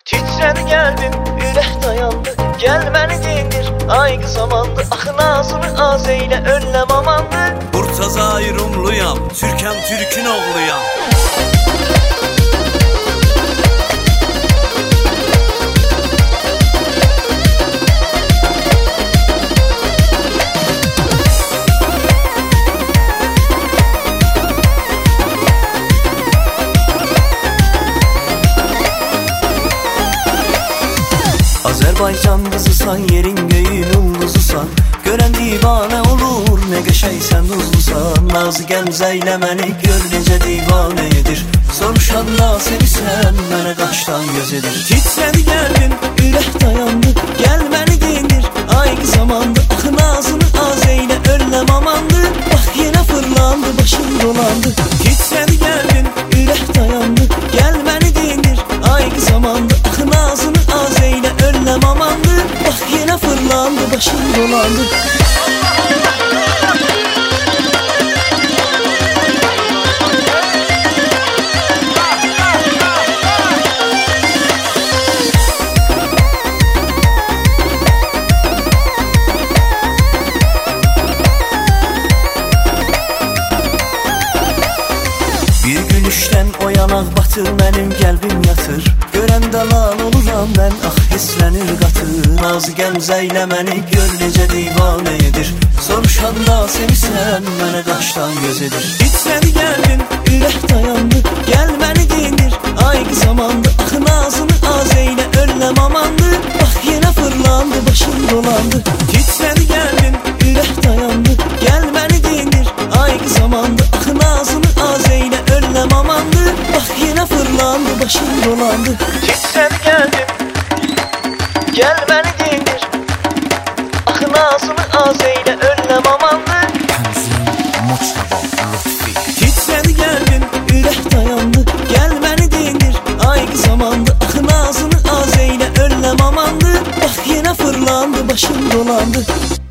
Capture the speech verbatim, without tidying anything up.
Titredi geldim, ürək dayandı. Gəl məni dindir, ay qız amandı. Axı nazını az eylə, önləm amandı. Burtazay Rumluyam, Türkəm Türkün oğluyam. Azərbaycan qızısan, yerin göyün ulduzusan. Görən divanə olur, nə qəşəysən uzlusan. Nazı gəmzə ilə məni gör necə divanə edir. Soruşanda sevirsən, mənə qaşdan göz edir. Titrədi qəlbim, ürək dayandı. Gəl məni dindir, ay qız amandı. Axı nazını az eylə, önləm amandı. Bax yenə fırlandı, başım dolandı. Titrədi qəlbim, ürək dayandı. Gəl məni dindir, ay qız amandı. Axı nazını az eylə, önləm amandı. Bax yenə fırlandı, başım dolandı. Bir gülüşdən o yanaq batır, mənim qəlbim yatır. Görəndə lal oluram mən, ax hislənir qatır. Nazı gəmzə ilə məni gör necə divanə edir. Soruşanda sevirsən, mənə qaşdan göz edir. Titrədi qəlbim, ürək dayandı. Gəl məni dindir, ay qız amandı. Axı nazını az eylə, önləm amandı. Bax yenə fırlandı, başım dolandı. Titrədi qəlbim, ürək dayandı. Gəl məni dindir, ay qız amandı. Axı nazını az eylə, önləm amandı. Bax yenə fırlandı, başım dolandı. Titrədi gəldim, gəl məni dindir. Axı nazını az eylə, önləm amandı. Titrədi qəlbim, ürək dayandı. Gəl məni dindir, ay qız amandı. Axı nazını az eylə, önləm amandı. Bax yenə fırlandı, başım dolandı.